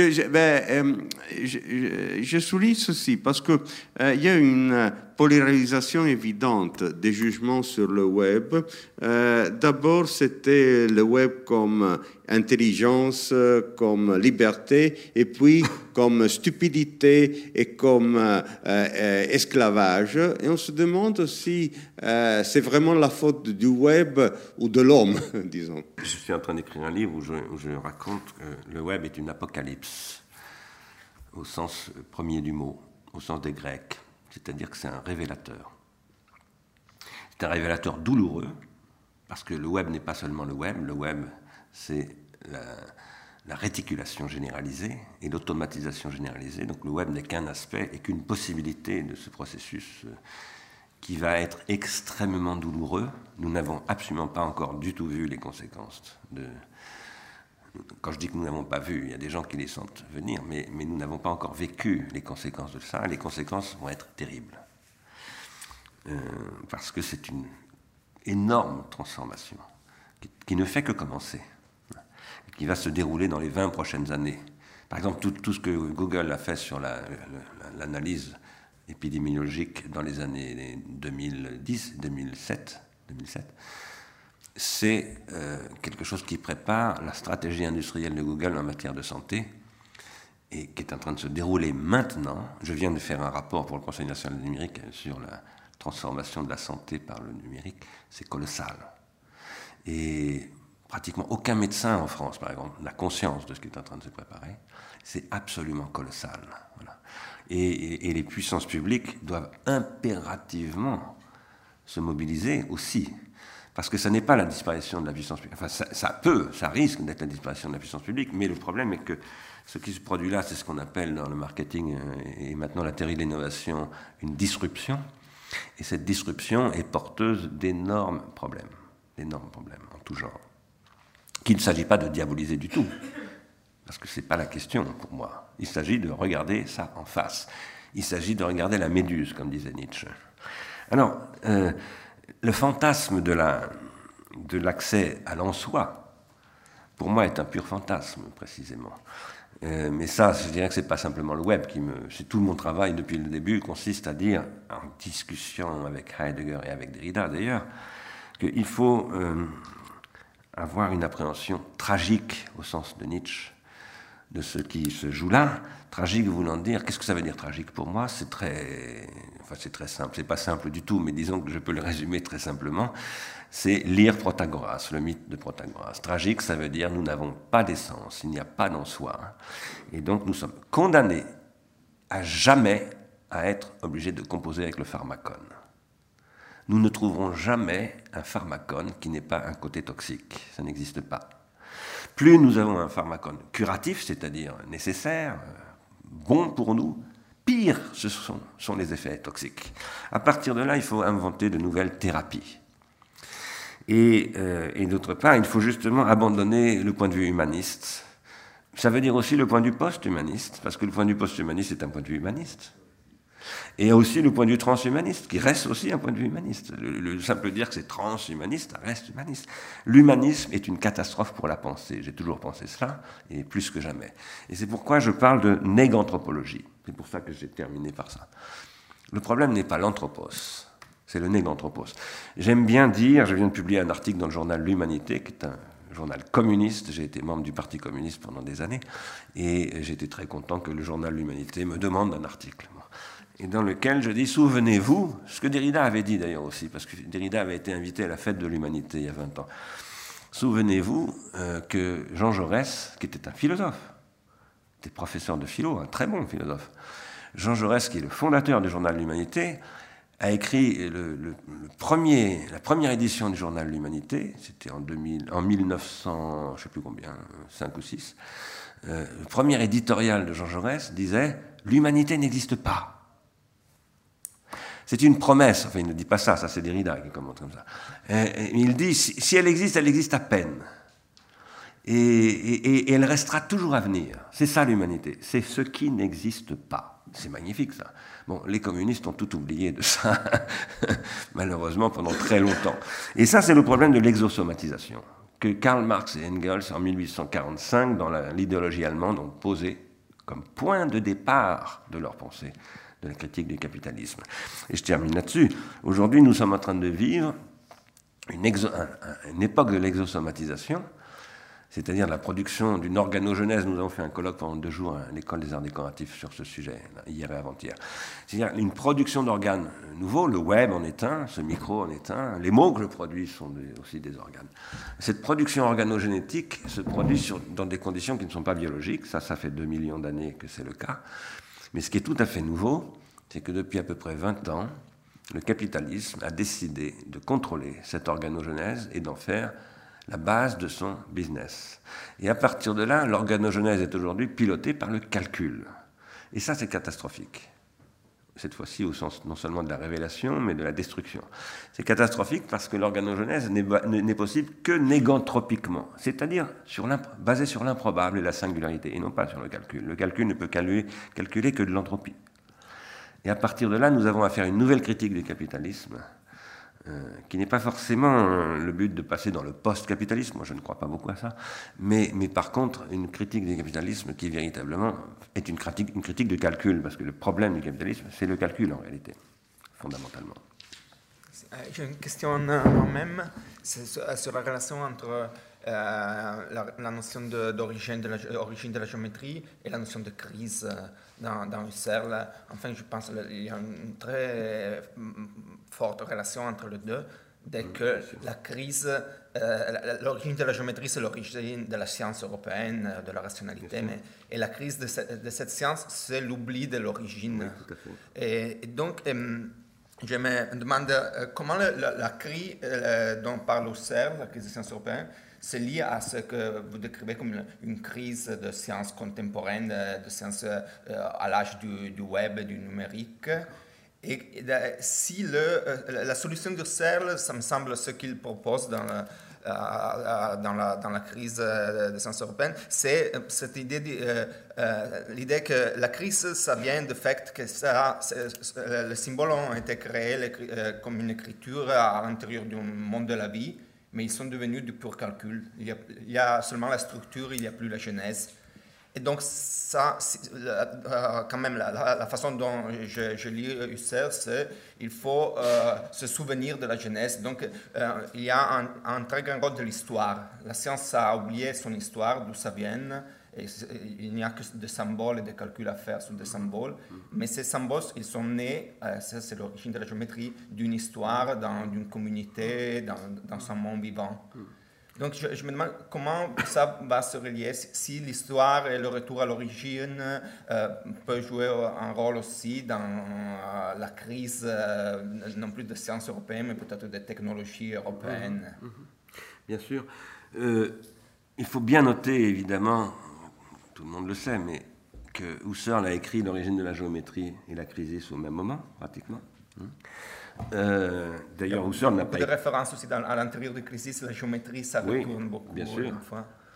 S2: Je souligne ceci parce que il y a une polarisation évidente des jugements sur le web. D'abord, c'était le web comme intelligence, comme liberté, et puis comme stupidité et comme esclavage. Et on se demande si c'est vraiment la faute du web ou de l'homme, disons.
S1: Je suis en train d'écrire un livre où je raconte que le web est une apocalypse, au sens premier du mot, au sens des Grecs. C'est-à-dire que c'est un révélateur. C'est un révélateur douloureux, parce que le web n'est pas seulement le web, c'est la réticulation généralisée et l'automatisation généralisée. Donc le web n'est qu'un aspect et qu'une possibilité de ce processus qui va être extrêmement douloureux. Nous n'avons absolument pas encore du tout vu les conséquences de... Quand je dis que nous n'avons pas vu, il y a des gens qui les sentent venir, mais nous n'avons pas encore vécu les conséquences de ça, et les conséquences vont être terribles. Parce que c'est une énorme transformation qui ne fait que commencer, qui va se dérouler dans les 20 prochaines années. Par exemple, tout ce que Google a fait sur l'analyse épidémiologique dans les années 2007, c'est quelque chose qui prépare la stratégie industrielle de Google en matière de santé et qui est en train de se dérouler maintenant. Je viens de faire un rapport pour le Conseil national du numérique sur la transformation de la santé par le numérique. C'est colossal. Et pratiquement aucun médecin en France, par exemple, n'a conscience de ce qui est en train de se préparer. C'est absolument colossal. Voilà. Et les puissances publiques doivent impérativement se mobiliser aussi. Parce que ça n'est pas la disparition de la puissance publique. Enfin, ça risque d'être la disparition de la puissance publique, mais le problème est que ce qui se produit là, c'est ce qu'on appelle dans le marketing et maintenant la théorie de l'innovation une disruption. Et cette disruption est porteuse d'énormes problèmes en tout genre, qu'il ne s'agit pas de diaboliser du tout, parce que ce n'est pas la question pour moi. Il s'agit de regarder ça en face. Il s'agit de regarder la méduse, comme disait Nietzsche. Alors, le fantasme de l'accès à l'en-soi, pour moi, est un pur fantasme, précisément. Mais ça, je dirais que ce n'est pas simplement le web c'est tout mon travail depuis le début consiste à dire, en discussion avec Heidegger et avec Derrida d'ailleurs, qu'il faut avoir une appréhension tragique, au sens de Nietzsche, de ce qui se joue là. Tragique voulant dire, qu'est-ce que ça veut dire tragique pour moi? C'est très simple, c'est pas simple du tout, mais disons que je peux le résumer très simplement. C'est lire Protagoras, le mythe de Protagoras. Tragique, ça veut dire nous n'avons pas d'essence, il n'y a pas d'en soi. Et donc nous sommes condamnés à jamais à être obligés de composer avec le pharmacone. Nous ne trouverons jamais un pharmacone qui n'ait pas un côté toxique, ça n'existe pas. Plus nous avons un pharmacone curatif, c'est-à-dire nécessaire, bon pour nous, pire ce sont les effets toxiques. À partir de là, il faut inventer de nouvelles thérapies. Et d'autre part, il faut justement abandonner le point de vue humaniste. Ça veut dire aussi le point de vue post-humaniste, parce que le point de vue post-humaniste est un point de vue humaniste. Et aussi le point de vue transhumaniste, qui reste aussi un point de vue humaniste. Le simple dire que c'est transhumaniste, ça reste humaniste. L'humanisme est une catastrophe pour la pensée. J'ai toujours pensé cela, et plus que jamais. Et c'est pourquoi je parle de néganthropologie. C'est pour ça que j'ai terminé par ça. Le problème n'est pas l'anthropos, c'est le néganthropos. J'aime bien dire, je viens de publier un article dans le journal L'Humanité, qui est un journal communiste. J'ai été membre du Parti communiste pendant des années, et j'étais très content que le journal L'Humanité me demande un article. Et dans lequel je dis, souvenez-vous, ce que Derrida avait dit d'ailleurs aussi, parce que Derrida avait été invité à la fête de l'Humanité il y a 20 ans. Souvenez-vous que Jean Jaurès, qui était un philosophe, était professeur de philo, un très bon philosophe, Jean Jaurès, qui est le fondateur du journal L'Humanité, a écrit la première édition du journal L'Humanité, c'était en 1900, je ne sais plus combien, 5 ou 6, le premier éditorial de Jean Jaurès disait « L'humanité n'existe pas ». C'est une promesse, enfin il ne dit pas ça, ça c'est Derrida qui commente comme ça. Il dit, si elle existe à peine. Et elle restera toujours à venir. C'est ça l'humanité, c'est ce qui n'existe pas. C'est magnifique ça. Bon, les communistes ont tout oublié de ça, malheureusement pendant très longtemps. Et ça c'est le problème de l'exosomatisation, que Karl Marx et Engels en 1845, dans l'idéologie allemande, ont posé comme point de départ de leur pensée, de la critique du capitalisme. Et je termine là-dessus. Aujourd'hui, nous sommes en train de vivre une époque de l'exosomatisation, c'est-à-dire la production d'une organogenèse. Nous avons fait un colloque pendant 2 jours à l'École des Arts Décoratifs sur ce sujet, hier et avant-hier. C'est-à-dire une production d'organes nouveaux, le web en est un, ce micro en est un, les mots que je produis sont aussi des organes. Cette production organogénétique se produit dans des conditions qui ne sont pas biologiques, ça fait 2 millions d'années que c'est le cas. Mais ce qui est tout à fait nouveau, c'est que depuis à peu près 20 ans, le capitalisme a décidé de contrôler cette organogenèse et d'en faire la base de son business. Et à partir de là, l'organogenèse est aujourd'hui pilotée par le calcul. Et ça, c'est catastrophique. Cette fois-ci au sens non seulement de la révélation, mais de la destruction. C'est catastrophique parce que l'organogenèse n'est possible que néganthropiquement, c'est-à-dire basée sur l'improbable et la singularité, et non pas sur le calcul. Le calcul ne peut calculer que de l'entropie. Et à partir de là, nous avons à faire une nouvelle critique du capitalisme, qui n'est pas forcément le but de passer dans le post-capitalisme, moi je ne crois pas beaucoup à ça, mais par contre une critique du capitalisme qui véritablement est une critique de calcul, parce que le problème du capitalisme, c'est le calcul en réalité, fondamentalement.
S3: J'ai une question moi-même, c'est sur la relation entre la notion d'origine de la géométrie et la notion de crise dans Husserl. Enfin, je pense qu'il y a une très forte relation entre les deux, dès que la crise, l'origine de la géométrie, c'est l'origine de la science européenne, de la rationalité, et la crise de cette science, c'est l'oubli de l'origine.
S1: Oui, tout à fait.
S3: Et donc, je me demande comment la crise dont parle Husserl, la crise des sciences européennes, c'est lié à ce que vous décrivez comme une crise de sciences contemporaines, de sciences à l'âge du web et du numérique. Et si la solution de Husserl, ça me semble ce qu'il propose dans la crise des sciences européennes, c'est cette idée, l'idée que la crise, ça vient du fait que les symboles ont été créés comme une écriture à l'intérieur du monde de la vie, mais ils sont devenus du pur calcul. Il y a seulement la structure, il n'y a plus la genèse. Et donc, ça, quand même, la façon dont je lis Husserl, c'est qu'il faut se souvenir de la genèse. Donc, il y a un très grand rôle de l'histoire. La science a oublié son histoire, d'où ça vient. Et il n'y a que des symboles et des calculs à faire sur des symboles. Mais ces symboles, ils sont nés, ça c'est l'origine de la géométrie, d'une histoire, d'une communauté, dans un monde vivant. Donc je me demande comment ça va se relier, si l'histoire et le retour à l'origine peut jouer un rôle aussi dans la crise, non plus de sciences européennes, mais peut-être des technologies européennes.
S1: Bien sûr. Il faut bien noter, évidemment, tout le monde le sait, mais que Husserl a écrit l'origine de la géométrie et la crisis au même moment, pratiquement. D'ailleurs, Husserl n'a pas...
S3: Beaucoup de références aussi à l'intérieur de crisis, la géométrie, ça retourne beaucoup.
S1: Bien sûr.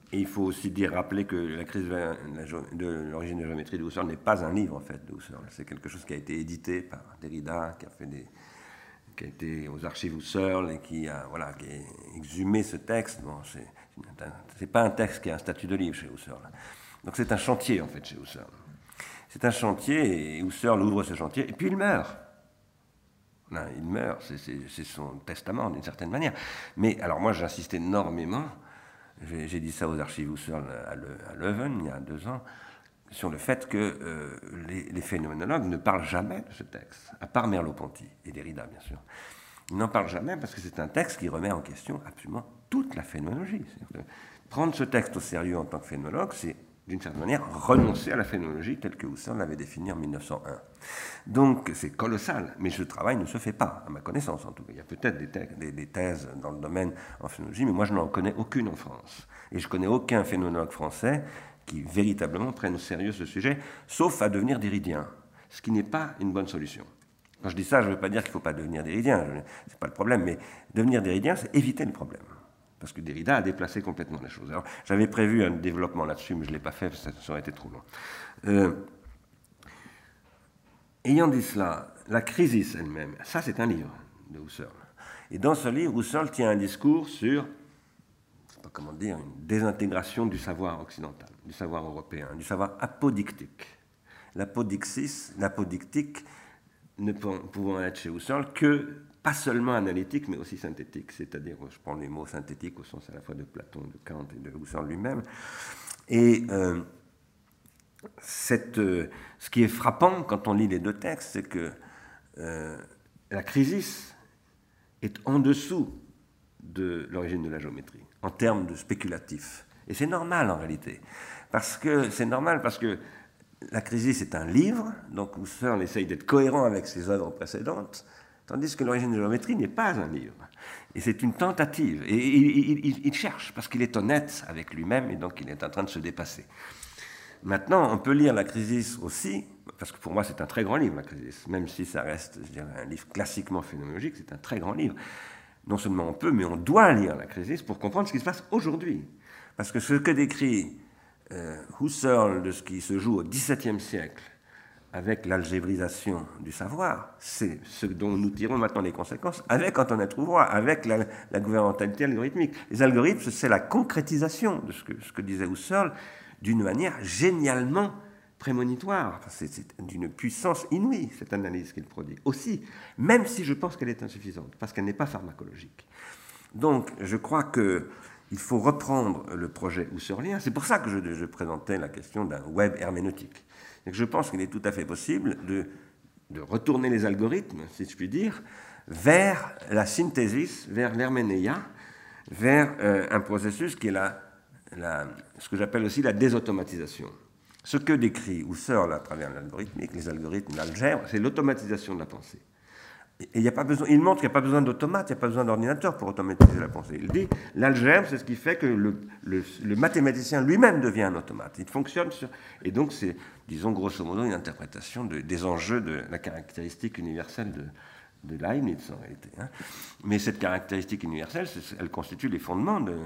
S1: Et il faut aussi rappeler que la crise de l'origine de la géométrie de Husserl n'est pas un livre, en fait, de Husserl. C'est quelque chose qui a été édité par Derrida, qui a été aux archives Husserl et qui a exhumé ce texte. Bon, c'est pas un texte qui a un statut de livre chez Husserl. Donc c'est un chantier, en fait, chez Husserl. C'est un chantier, et Husserl ouvre ce chantier, et puis il meurt. Non, il meurt, c'est son testament, d'une certaine manière. Mais, alors moi, j'insiste énormément, j'ai dit ça aux archives Husserl à Leuven, il y a 2 ans, sur le fait que les phénoménologues ne parlent jamais de ce texte, à part Merleau-Ponty et Derrida, bien sûr. Ils n'en parlent jamais parce que c'est un texte qui remet en question absolument toute la phénoménologie. Prendre ce texte au sérieux en tant que phénoménologue, c'est d'une certaine manière renoncer à la phénoménologie telle que Husserl l'avait définie en 1901. Donc c'est colossal, mais ce travail ne se fait pas, à ma connaissance en tout cas. Il y a peut-être des thèses dans le domaine en phénoménologie, mais moi je n'en connais aucune en France. Et je ne connais aucun phénoménologue français qui véritablement prenne au sérieux ce sujet, sauf à devenir derridien, ce qui n'est pas une bonne solution. Quand je dis ça, je ne veux pas dire qu'il ne faut pas devenir derridien, ce n'est pas le problème, mais devenir derridien, c'est éviter le problème. Parce que Derrida a déplacé complètement les choses. Alors, j'avais prévu un développement là-dessus, mais je ne l'ai pas fait, parce que ça aurait été trop long. Ayant dit cela, la crisis elle-même, ça c'est un livre de Husserl. Et dans ce livre, Husserl tient un discours sur, je ne sais pas comment dire, une désintégration du savoir occidental, du savoir européen, du savoir apodictique. L'apodictique ne pouvant être chez Husserl que pas seulement analytique, mais aussi synthétique, c'est-à-dire, je prends les mots synthétiques au sens à la fois de Platon, de Kant et de Husserl lui-même. Et ce qui est frappant quand on lit les 2 textes, c'est que la crisis est en dessous de l'origine de la géométrie, en termes de spéculatif. Et c'est normal en réalité, parce que la crisis est un livre, donc Husserl essaye d'être cohérent avec ses œuvres précédentes, tandis que l'origine de la géométrie n'est pas un livre. Et c'est une tentative. Et il cherche, parce qu'il est honnête avec lui-même, et donc il est en train de se dépasser. Maintenant, on peut lire la crisis aussi, parce que pour moi c'est un très grand livre, la crisis, même si ça reste, je dirais, un livre classiquement phénoménologique, c'est un très grand livre. Non seulement on peut, mais on doit lire la crisis pour comprendre ce qui se passe aujourd'hui. Parce que ce que décrit Husserl de ce qui se joue au XVIIe siècle, avec l'algébrisation du savoir, c'est ce dont nous tirons maintenant les conséquences avec Antoinette Rouvroy, avec la gouvernementalité algorithmique. Les algorithmes, c'est la concrétisation de ce que disait Husserl d'une manière génialement prémonitoire. C'est d'une puissance inouïe, cette analyse qu'il produit. Aussi, même si je pense qu'elle est insuffisante, parce qu'elle n'est pas pharmacologique. Donc, je crois qu'il faut reprendre le projet husserlien. C'est pour ça que je présentais la question d'un web herméneutique. Et je pense qu'il est tout à fait possible de retourner les algorithmes, si je puis dire, vers la synthesis, vers l'herménéia, vers un processus qui est ce que j'appelle aussi la désautomatisation. Ce que décrit Husserl à travers l'algorithmique, les algorithmes, l'algèbre, c'est l'automatisation de la pensée. Et il montre qu'il n'y a pas besoin d'automate, il n'y a pas besoin d'ordinateur pour automatiser la pensée. Il dit l'algèbre, c'est ce qui fait que le mathématicien lui-même devient un automate. Il fonctionne sur... Et donc c'est, disons grosso modo, une interprétation des enjeux de la caractéristique universelle de Leibniz en réalité. Mais cette caractéristique universelle, elle constitue les fondements de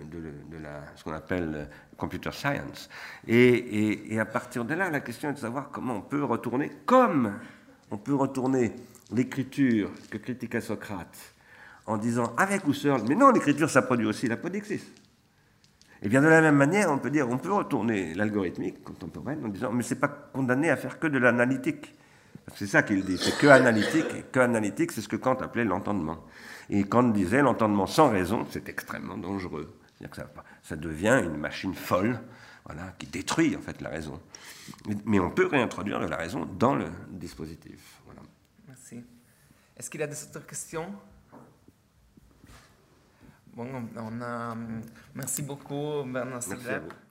S1: ce qu'on appelle computer science. Et à partir de là, la question est de savoir comment on peut retourner, comme on peut retourner l'écriture que critiquait Socrate en disant avec Husserl, mais non, l'écriture ça produit aussi l'apodixis. Et bien de la même manière, on peut dire, on peut retourner l'algorithmique contemporaine en disant, mais c'est pas condamné à faire que de l'analytique. C'est ça qu'il dit, c'est que analytique, et que analytique, c'est ce que Kant appelait l'entendement. Et Kant disait, l'entendement sans raison, c'est extrêmement dangereux. C'est-à-dire que ça devient une machine folle, voilà, qui détruit en fait la raison. Mais on peut réintroduire de la raison dans le dispositif. Voilà.
S3: Merci. Est-ce qu'il y a des autres questions? Bon, merci beaucoup, Bernard Stiegler.